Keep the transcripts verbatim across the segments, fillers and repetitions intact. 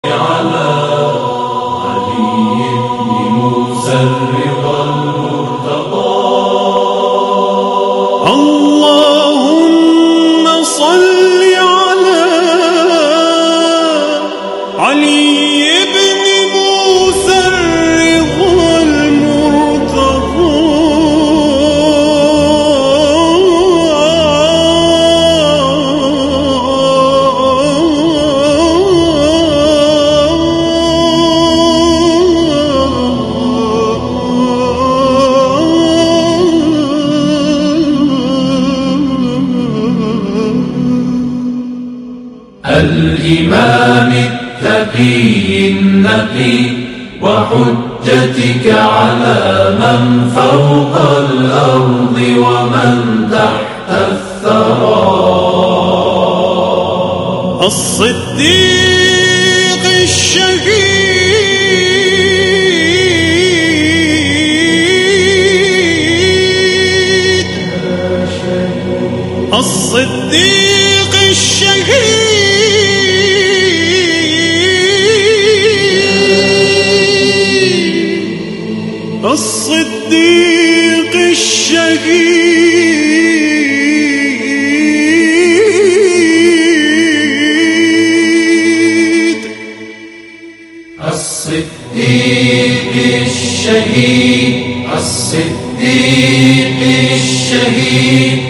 على علي بن موسى الرضا المرتضى. اللهم صل على علي بن موسى الرضا المرتضى. الإمام التقي النقي وحجتك على من فوق الأرض ومن تحت الثرى. الصديق الشهيد الصديق الشهيد الصديق الشهيد الصديق الشهيد الصديق الشهيد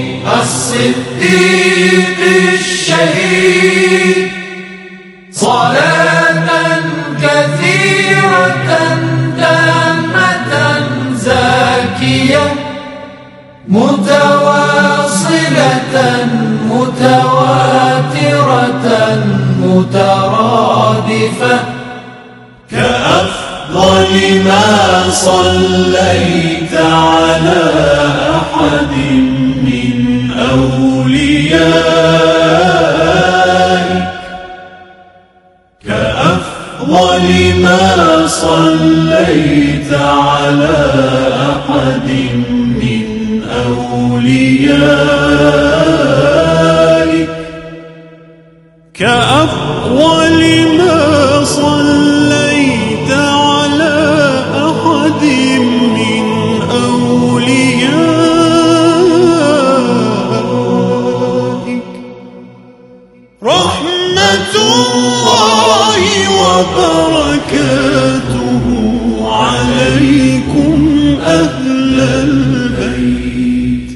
الصديق الشهيد. صلاة كثيرة دامة زاكية متواصلة متواترة مترادفة كأفضل ما صليت على أحد من أوليائك كأفضل ما صليت على أحد من أوليائك كأفضل ما صليت على أحد من أوليائك. رحمة الله وبركاته عليكم أهل البيت.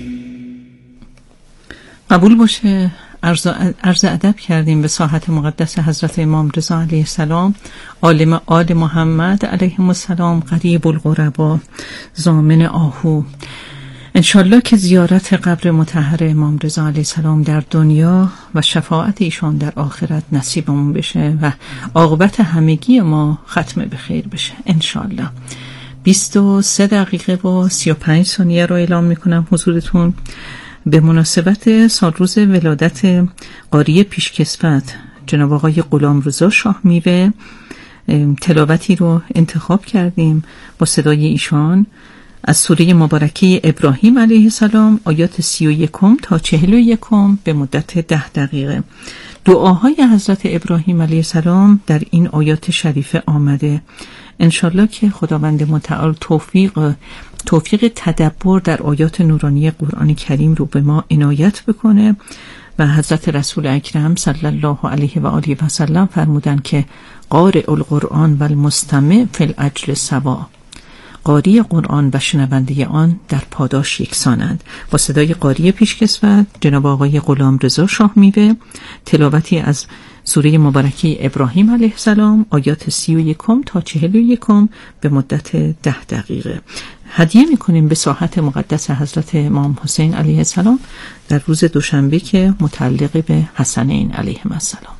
قبول باشه. عرض ادب کردیم به ساحت مقدس حضرت امام رضا علیه السلام، عالم آل محمد علیهم السلام، قریب الغربا، ضامن آهو. انشالله که زیارت قبر مطهر امام رضا علیه السلام در دنیا و شفاعت ایشان در آخرت نصیبمون بشه و عاقبت همگی ما ختم به خیر بشه انشالله. بیست و سه دقیقه و سی و پنج ثانیه رو اعلام میکنم حضورتون به مناسبت سالروز ولادت قاری پیشکسوت جناب آقای غلامرضا شاه میوه تلاوتی رو انتخاب کردیم با صدای ایشان از سوره مبارکه ابراهیم علیه السلام آیات سی و یکم تا چهل و یکم به مدت ده دقیقه. دعاهای حضرت ابراهیم علیه السلام در این آیات شریفه آمده. انشالله که خداوند متعال توفیق توفیق تدبر در آیات نورانی قرآن کریم رو به ما عنایت بکنه و حضرت رسول اکرم صلی الله علیه و آله و سلم فرمودن که قارئ القرآن و المستمع فی الاجر سوا. قاری قرآن و شنونده آن در پاداش یکسانند. با صدای قاری پیشکسوت جناب آقای غلامرضا شاه میوه تلاوتی از سوره مبارکه ابراهیم علیه السلام آیات سی و یکم تا چهل و یکم به مدت ده دقیقه هدیه میکنیم به ساحت مقدس حضرت امام حسین علیه السلام در روز دوشنبه که متعلق به حسنین علیهم السلام.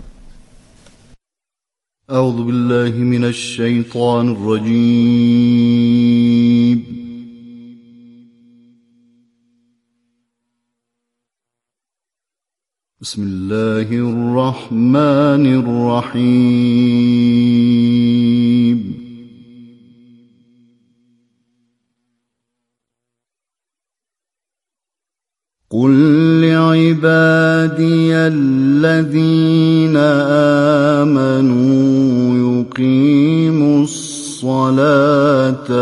اعوذ بالله من الشیطان الرجیم. بسم الله الرحمن الرحیم. قل لعبادي عبادي الذين آمنوا يقيموا الصلاة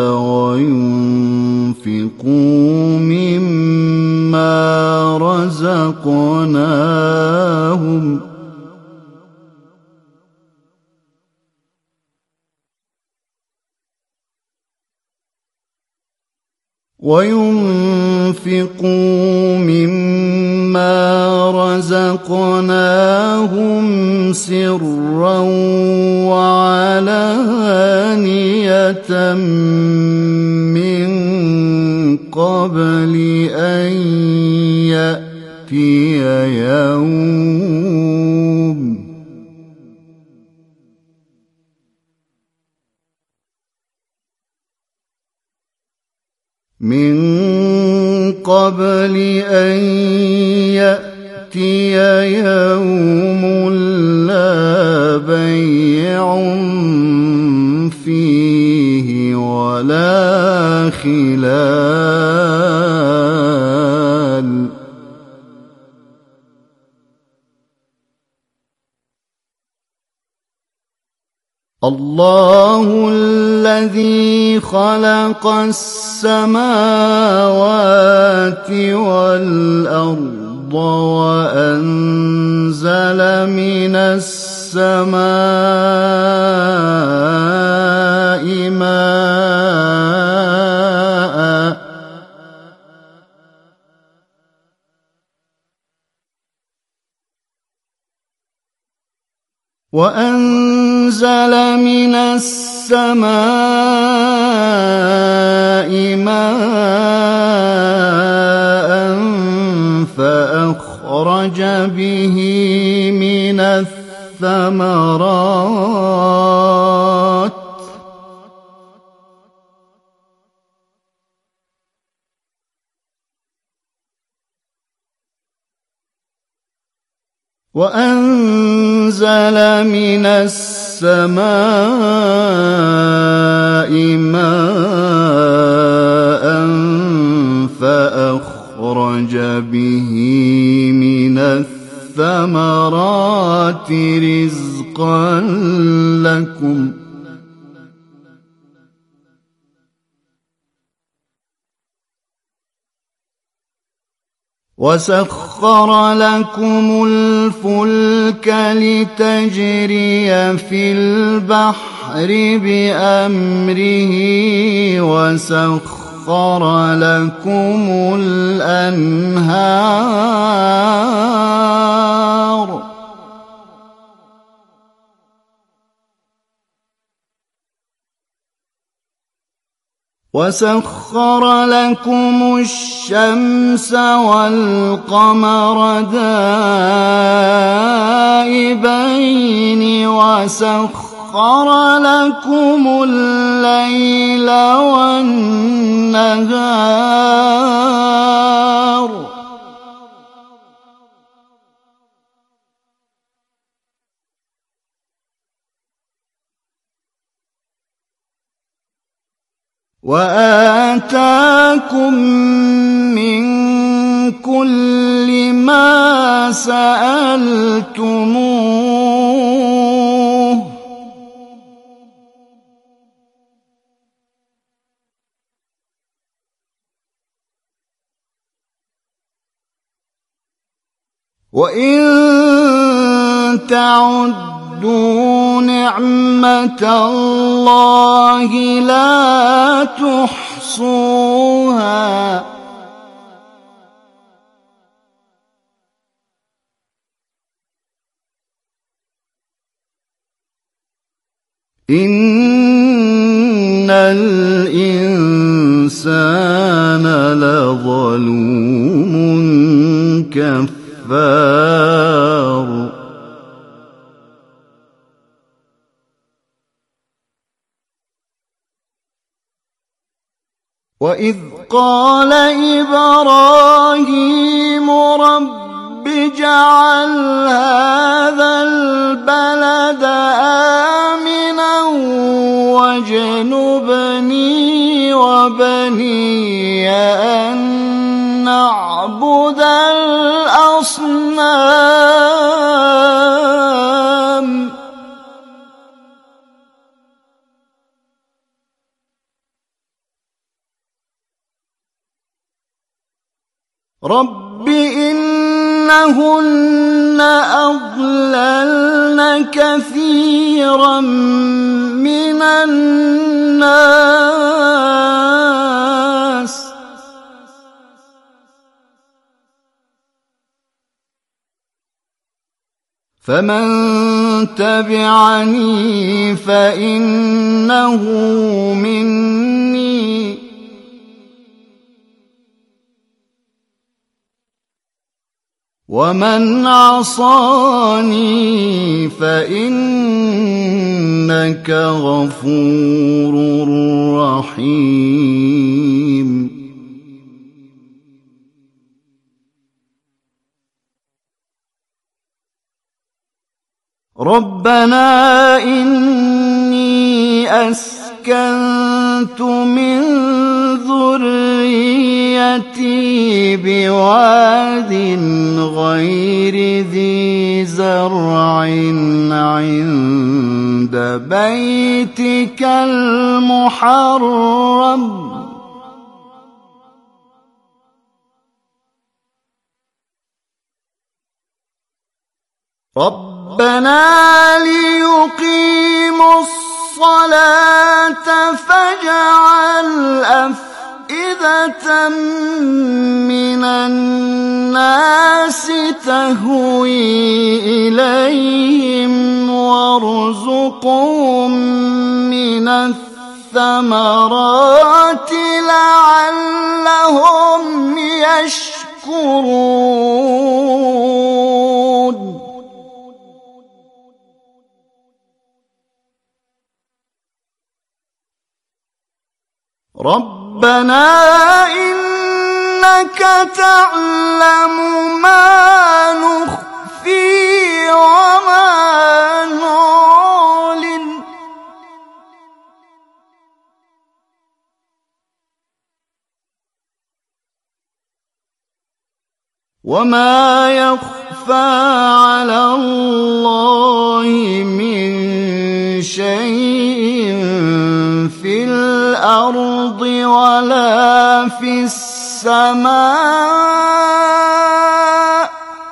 وينفقوا مما رزقناهم وينفقوا مما رزقناهم سرا وعلانية من قبل أن يأتي يوم من قبل أن يأتي يوم لا بيع فيه ولا خلال الله الذي خلق السماوات والأرض وأنزل من السماء ماء وأنزل من السماء ماء فأخرج به من الثمرات وأنزل من السماء ماء فأخرج به من الثمرات رزقا لكم وسخر لكم الفلك لتجري في البحر بأمره وسخر لكم الأنهار وسخر لكم الشمس والقمر دائبين وسخر لكم الليل والنهار وآتاكم من كل ما سألتموه وإن تعدوا نعمة الله لا تحصوها إن الإنسان لظلوم كفار وإذ قال إبراهيم رب اجعل هذا البلد آمنا واجنبني وبني أن نعبد الأصنام رب إنهن أضللن كثيرا من الناس فمن تبعني فإنه مني ومن عصاني فإنك غفور رحيم ربنا إني أسكنت من ذريتي بواد غير ذي زرع عند بيتك المحرم ربنا ليقيموا الصلاة فاجعل أفئدة من الناس تهوي إليهم وارزقهم من الثمرات لعلهم يشكرون ربنا إنك تعلم ما نخفي وما نعلن وما يخفى على الله من شيء في الأرض ولا في السماء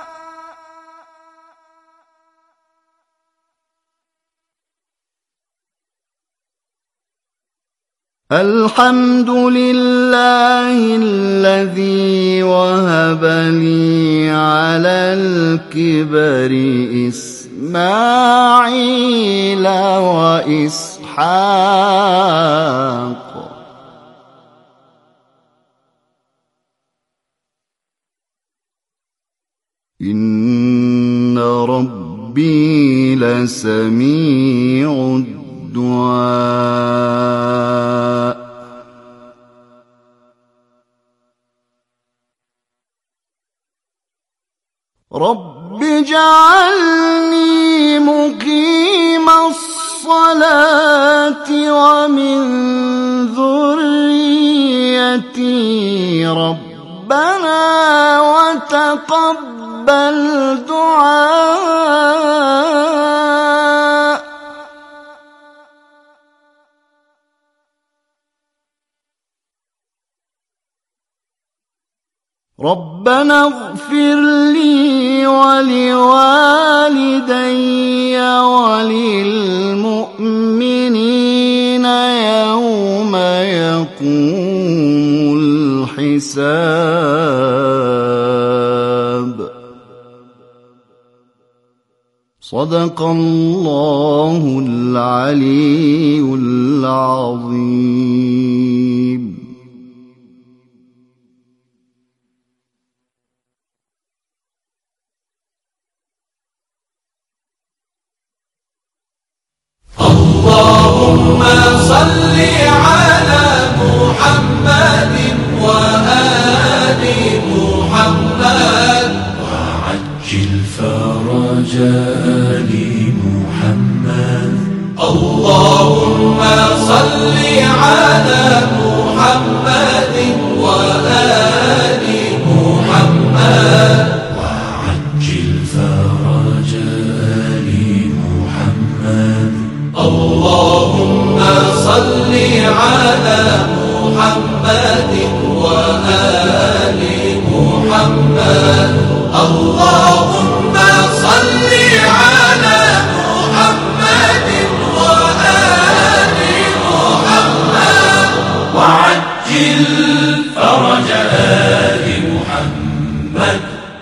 الحمد لله الذي وهب لي على الكبر إسماعيل وإسحاق إن ربي لسميع الدعاء رب اجعلني مقيم الصلاة ومن ذريتي ربنا وتقبل دعاء ربنا اغفر لي ولوالدي وللمؤمنين يوم يقوم الحساب صدق الله العلي العظيم. اللهم صل على محمد وآل محمد وعجل فرج آل محمد. اللهم صل على محمد وآل محمد وعجل فرج آل محمد. اللهم صل على محمد وآل محمد محمد اللهم صل على محمد وآل محمد وعجل فرج آل محمد.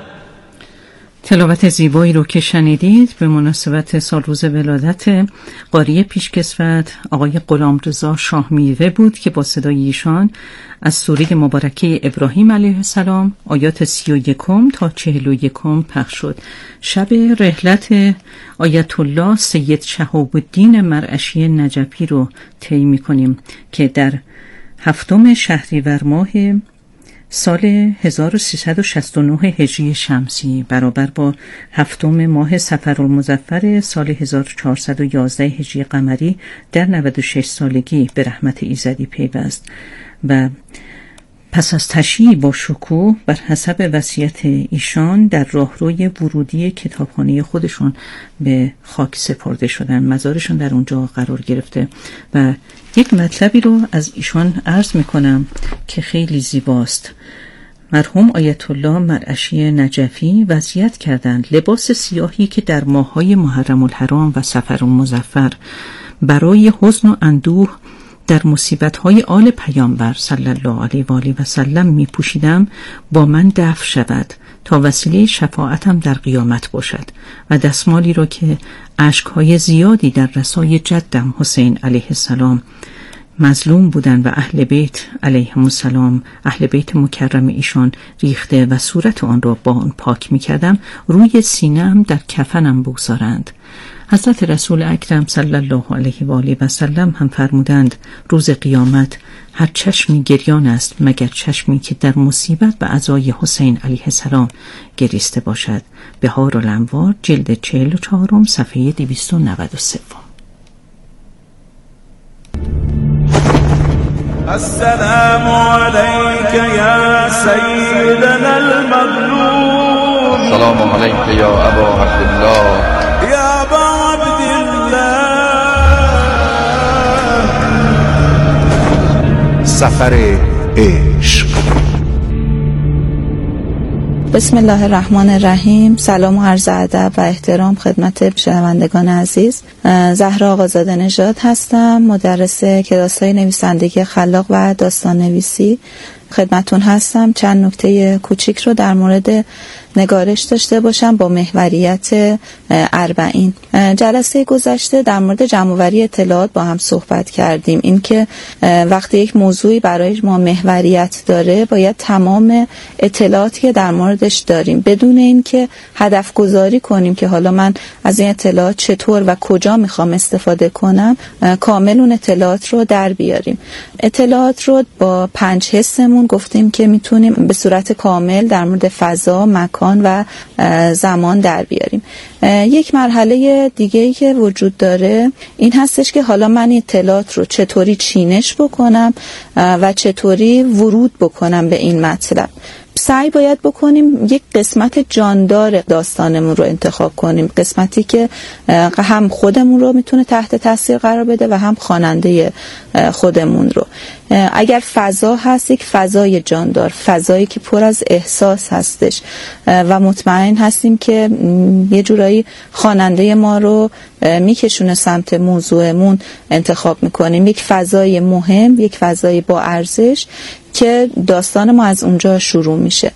تلاوت زیبایی رو که شنیدید به مناسبت سال روز ولادت قاری پیشکسوت آقای غلامرضا شاه میوه بود که با صدای ایشان از سوره مبارکه ابراهیم علیه السلام آیات سی و یکم تا چهل و یکم پخش شد. شب رحلت آیت الله سید شهاب الدین مرعشی نجفی رو طی می‌کنیم که در هفتم شهریور ماه سال هزار و سیصد و شصت و نه هجری شمسی برابر با هفتم ماه صفرالمظفر سال هزار و چهارصد و یازده هجری قمری در نود و شش سالگی به رحمت ایزدی پیوست و پس از تشییع با شکوه بر حسب وصیت ایشان در راهروی ورودی کتابخانه خودشون به خاک سپرده شدن. مزارشون در اونجا قرار گرفته و یک مطلبی رو از ایشان عرض میکنم که خیلی زیباست. مرحوم آیت الله مرعشی نجفی وصیت کردند لباس سیاهی که در ماه‌های محرم الحرام و صفرالمظفر برای حزن و اندوه در مصیبت‌های آل پیامبر صلی الله علیه و آله و سلم می پوشیدم با من دفع شود تا وسیله شفاعتم در قیامت باشد و دستمالی را که اشک‌های زیادی در رسای جدم حسین علیه السلام مظلوم بودند و اهل بیت علیهم السلام اهل بیت مکرم ایشان ریخته و صورت آن را با آن پاک می کردم روی سینه‌ام در کفنم بگذارند. حضرت رسول اکرم صلی الله علیه و آله و سلم هم فرمودند روز قیامت هر چشمی گریان است مگر چشمی که در مصیبت و عزای حسین علیه السلام گریسته باشد. بهار الانوار جلد چهل و چهارم صفحه دویست و نود و سه. السلام عليك يا سيدنا المظلوم. السلام عليك يا أبا عبد الله. يا أبا عبد الله. سفر عشق. بسم الله الرحمن الرحیم. سلام و عرض ادب و احترام خدمت شنوندگان عزیز. زهرا آقازاده نژاد هستم، مدرس کلاس‌های نویسندگی خلاق و داستان نویسی. خدمتون هستم چند نکته کوچیک رو در مورد نگارش داشته باشم با محوریت اربعین. جلسه گذشته در مورد جمع‌آوری اطلاعات با هم صحبت کردیم. این که وقتی یک موضوعی برای ما محوریت داره باید تمام اطلاعاتی که در موردش داریم بدون اینکه هدف گذاری کنیم که حالا من از این اطلاعات چطور و کجا میخوام استفاده کنم کامل اون اطلاعات رو در بیاریم. اطلاعات رو با پنج حسمون گفتیم که میتونیم به صورت کامل در مورد فضا، مکان و زمان در بیاریم. یک مرحله دیگه‌ای که وجود داره این هستش که حالا من اطلاعات رو چطوری چینش بکنم و چطوری ورود بکنم به این مطلب. سعی باید بکنیم یک قسمت جاندار داستانمون رو انتخاب کنیم، قسمتی که هم خودمون رو میتونه تحت تاثیر قرار بده و هم خواننده خودمون رو. اگر فضا هست یک فضای جاندار، فضایی که پر از احساس هستش و مطمئن هستیم که یه جورایی خواننده ما رو میکشونه سمت موضوعمون انتخاب میکنیم. یک فضای مهم، یک فضای با ارزش که داستان ما از اونجا شروع میشه.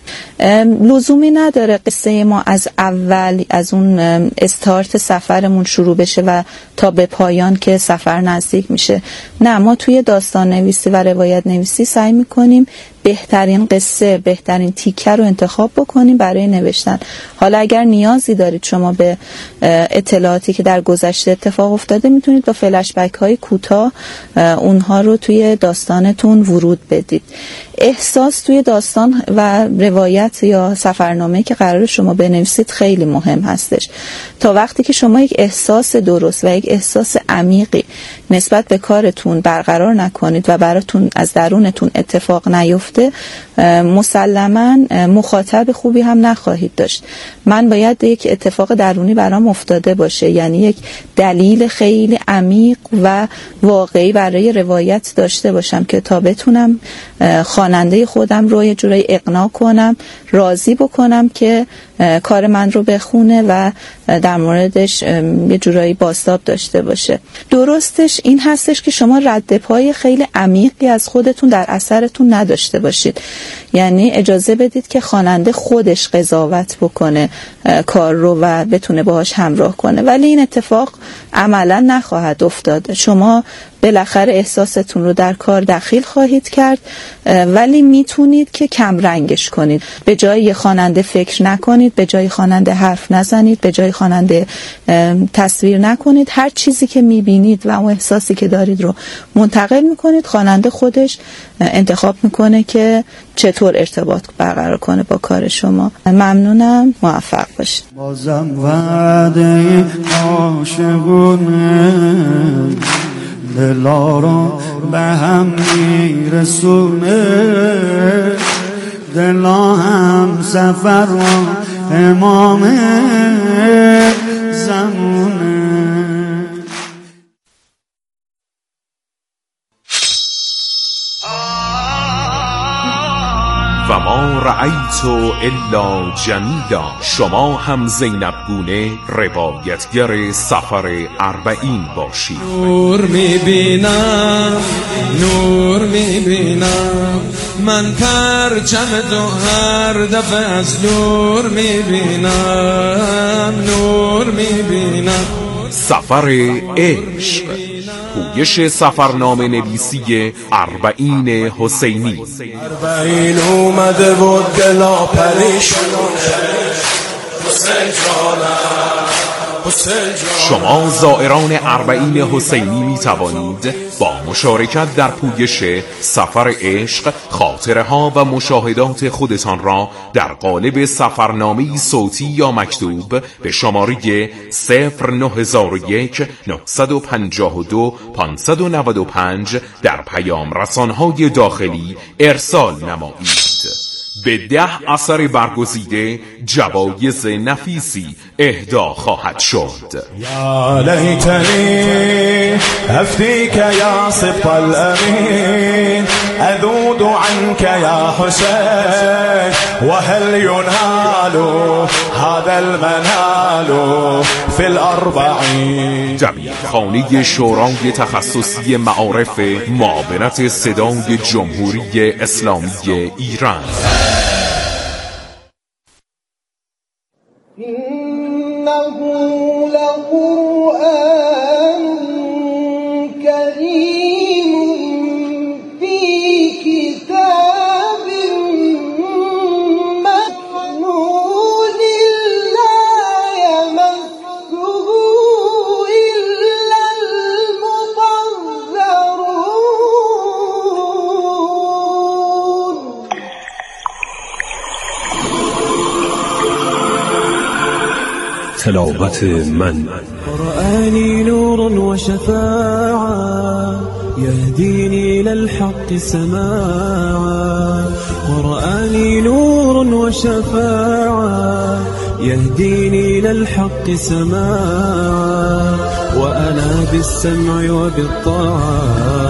لزومی نداره قصه ما از اول از اون استارت سفرمون شروع بشه و تا به پایان که سفر نزدیک میشه. نه، ما توی داستان نویسی و روایت نویسی سعی میکنیم بهترین قصه، بهترین تیکه رو انتخاب بکنیم برای نوشتن. حالا اگر نیازی دارید شما به اطلاعاتی که در گذشته اتفاق افتاده میتونید با فلش بک های کوتاه اونها رو توی داستانتون ورود بدید. احساس توی داستان و روایت یا سفرنامه که قرار شما بنویسید خیلی مهم هستش. تا وقتی که شما یک احساس درست و یک احساس عمیقی نسبت به کارتون برقرار نکنید و براتون از درونتون اتفاق نیفته، مسلماً مخاطب خوبی هم نخواهید داشت. من باید یک اتفاق درونی برام افتاده باشه، یعنی یک دلیل خیلی عمیق و واقعی برای روایت داشته باشم که تا بتونم خواننده خودم رو یه جورایی اقناع کنم، راضی بکنم که کار من رو بخونه و در موردش یه جورایی بازتاب داشته باشه. درستش این هستش که شما رد پای خیلی عمیقی از خودتون در اثرتون نداشته باشید، یعنی اجازه بدید که خواننده خودش قضاوت بکنه کار رو و بتونه باهاش همراه کنه، ولی این اتفاق عملا نخواهد افتاد. شما بالاخره احساستون رو در کار دخیل خواهید کرد، ولی میتونید که کم رنگش کنید. به جای یه خواننده فکر نکنید، به جای خواننده حرف نزنید، به جای خواننده تصویر نکنید. هر چیزی که میبینید و اون احساسی که دارید رو منتقل میکنید، خواننده خودش انتخاب میکنه که چطور ارتباط برقرار کنه با کار شما. ممنونم، موفق باشید. بازم وعده عاشقونه دلا رو به هم میرسونه، دلا هم سفر و امام زمونه. و ما رأیت الا جمیلا. شما هم زینب گونه روایتگر سفر اربعین باشید. نور میبینم، نور میبینم، من پرچم تو هر دفعه از نور میبینم، نور میبینم. سفر عشق، پویش سفرنامه نویسی اربعین حسینی. اربعین اومده و دلا پریشونه، حسین جانم، حسین جانم. شما زائران اربعین حسینی می توانید با مشارکت در پویش سفر عشق خاطره ها و مشاهدات خودتان را در قالب سفرنامه صوتی یا مکتوب به شماره صفر نه صفر یک نه پنج دو پنج نه پنج در پیام رسانهای داخلی ارسال نمایید. به ده اثر برگزیده جوایز نفیسی اهدا خواهد شد. یا لیتنی افتیک یا صدق الامین، اذود عنک یا حسین، و هل ینال هذا المنال فی الاربعین. جمعیت خانه شورای تخصصی معارف معاونت صدای جمهوری اسلامی ایران. إنه لقرآن كريم في كتاب مكنون لا يمسه إلا المطهرون. تلاوت من. قرآني نور وشفاعة يهديني للحق سماعا، قرآني نور وشفاعة يهديني للحق سماعا، وأنا بالسمع وبالطاعة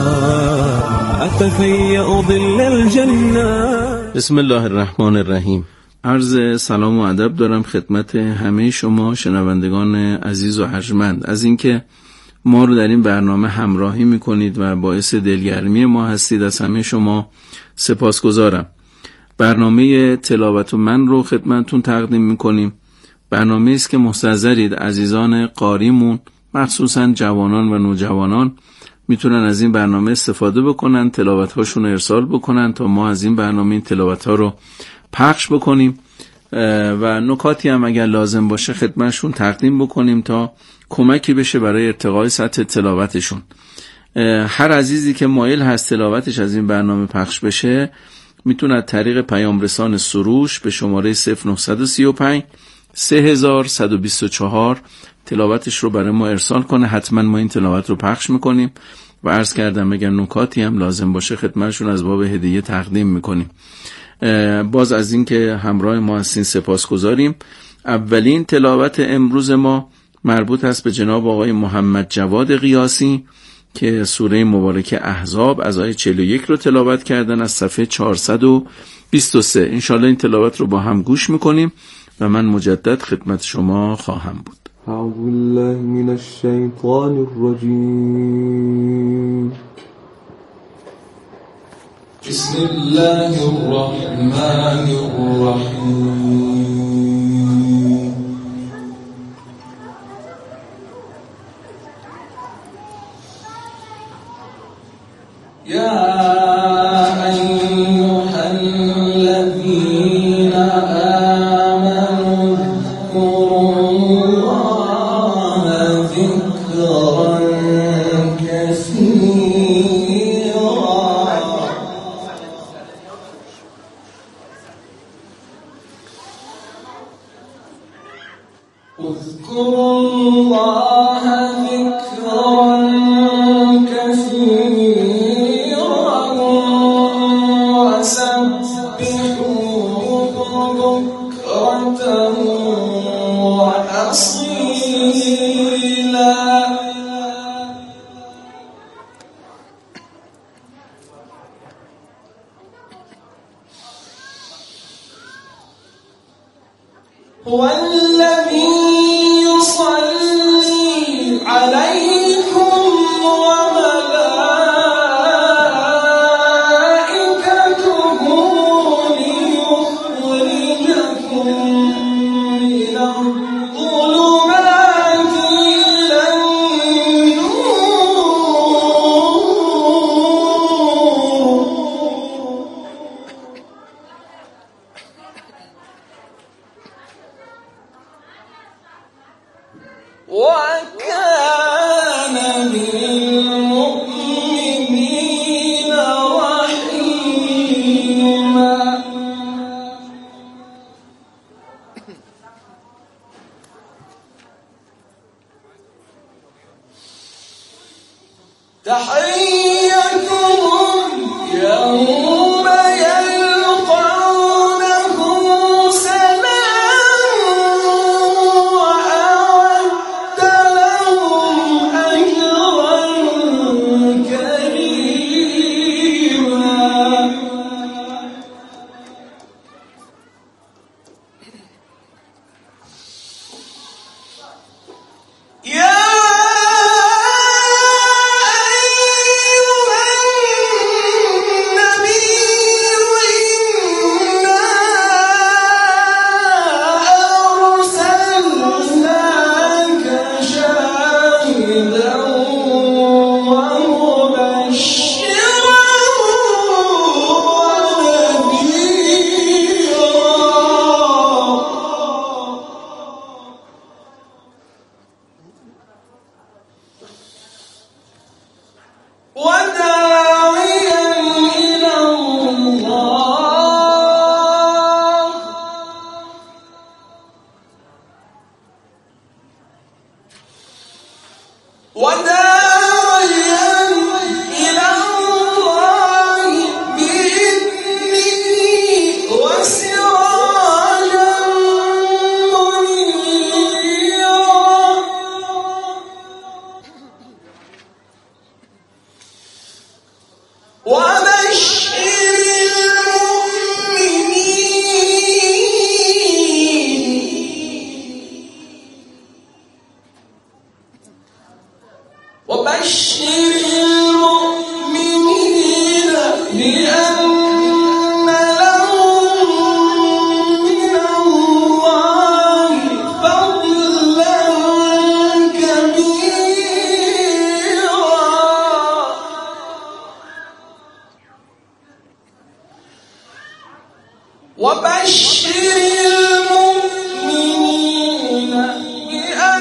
أتفيأ ظل الجنة. بسم الله الرحمن الرحیم. عرض سلام و ادب دارم خدمت همه شما شنوندگان عزیز و ارجمند از اینکه ما رو در این برنامه همراهی میکنید و باعث دلگرمی ما هستید. از همه شما سپاسگزارم. برنامه تلاوت من رو خدمتتون تقدیم میکنیم. برنامه است که مستحضرید عزیزان قاریمون، مخصوصا جوانان و نوجوانان، میتونن از این برنامه استفاده بکنن، تلاوت هاشون رو ارسال بکنن تا ما از این برنامه این تلاوت ها رو پخش بکنیم و نکاتی هم اگر لازم باشه خدمتشون تقدیم بکنیم تا کمکی بشه برای ارتقای سطح تلاوتشون. هر عزیزی که مایل هست تلاوتش از این برنامه پخش بشه میتونه طریق پیام رسان سروش به شماره صفر نه سه پنج سه یک دو چهار تلاوتش رو برای ما ارسال کنه. حتما ما این تلاوت رو پخش میکنیم و عرض کردم اگر نکاتی هم لازم باشه خدمتشون از باب هدیه تقدیم میکنیم. باز از این که همراه ما هستین سپاسگزاریم. اولین تلاوت امروز ما مربوط است به جناب آقای محمد جواد قیاسی که سوره مبارکه احزاب از آیه چهل و یک رو تلاوت کردن از صفحه چهارصد و بیست و سه. انشالله این تلاوت رو با هم گوش میکنیم و من مجدد خدمت شما خواهم بود. اعوذ بالله من الشیطان الرجیم. بسم الله الرحمن الرحیم. یا ایها الذین آمنوا اذکروا الله ذکرا کثیرا. اذكروا الله ذكرا كثيرا وسبحوه بكرة وأصيلا. هو الذي يصلي عليكم وملائكته ليخرجكم من الظلمات إلى النور. وكان بالمؤمنين رحيما. تحيتهم يوم يلقونه سلام وأعد لهم أجرا كريما. يا وداعيا إلى الله وداعيا إلى الله بإذنه وسراجا منيرا. وبشر المؤمنين وبشر المؤمنين بأن لهم من الله فضلا كبيرا. وبشر المؤمنين بأن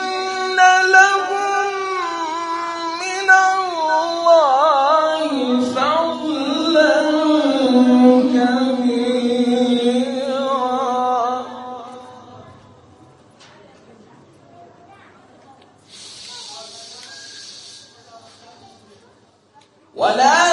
لهم من الله فضلا كبيرا. ولا